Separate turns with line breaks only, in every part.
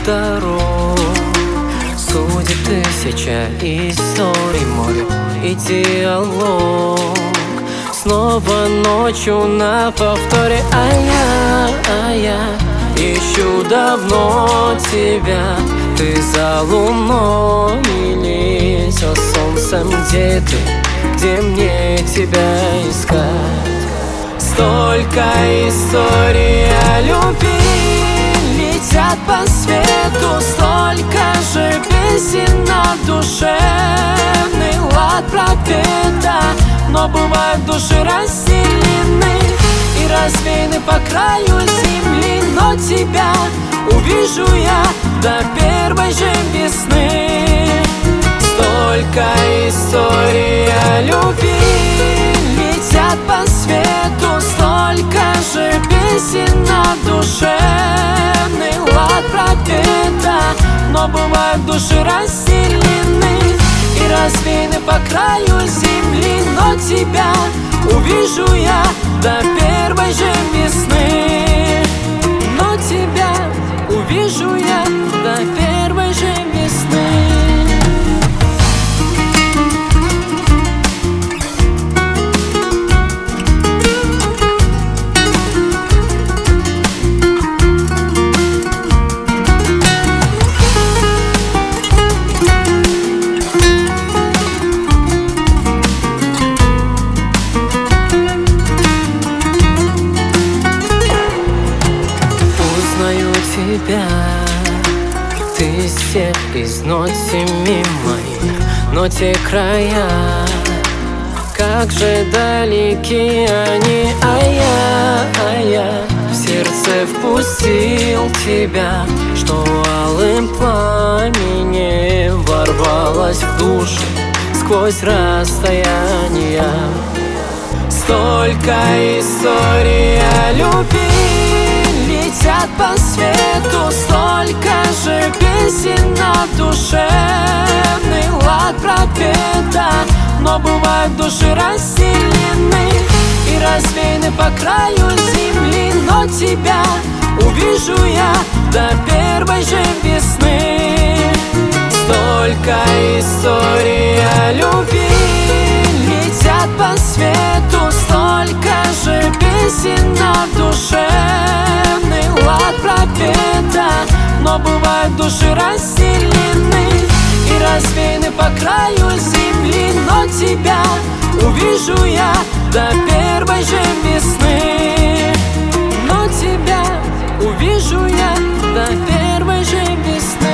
дорог. Судеб тысяча историй, море и диалог. Снова ночью на повторе, а я ищу давно тебя. Ты за луной или за солнцем, где ты, где мне тебя искать? Столько историй о любви летят по свету, столько же песен на душевный лад пропета. Но бывают души расселены и развеяны по краю земли. Но тебя увижу я до первой же весны. Столько историй о любви летят по свету, столько же песен на душевный лад пропета. Но бывают души расселены и развеяны по краю земли. Но тебя увижу я до первой же весны. Но тебя увижу я до первой же весны. Тебя, ты из всех из нот семи моих, но те края, как же далеки они, а я в сердце впустил тебя, что алым пламенем ворвалась в душу сквозь расстояния. Столько историй о любви летят по свету, столько же песен на душевный лад пропета. Но бывают души расселены и развеяны по краю земли. Но тебя увижу я до первой же весны. Столько историй о любви летят по свету, столько же песен на душевный лад пропета. Но бывают души расселены и развеяны по краю земли. Но тебя увижу я до первой же весны. Но тебя увижу я до первой же весны.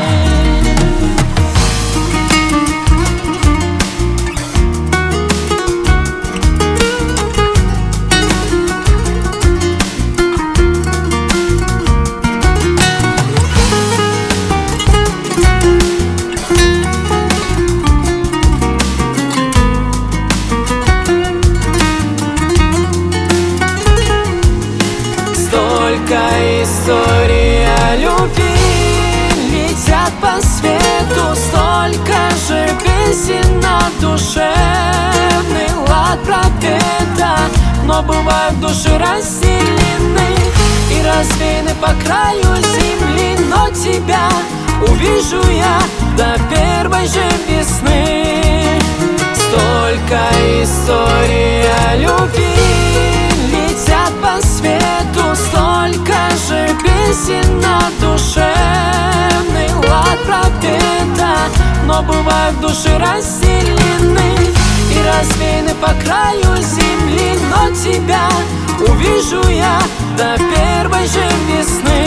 Столько историй о любви летят по свету, столько же песен на душевный лад пропета. Но бывают души расселены и развеяны по краю земли. Но тебя увижу я до первой же весны. Столько историй о любви летят по свету, столько же песен на душевный лад пропета. Но бывают души расселены и развеяны по краю земли. Но тебя увижу я до первой же весны.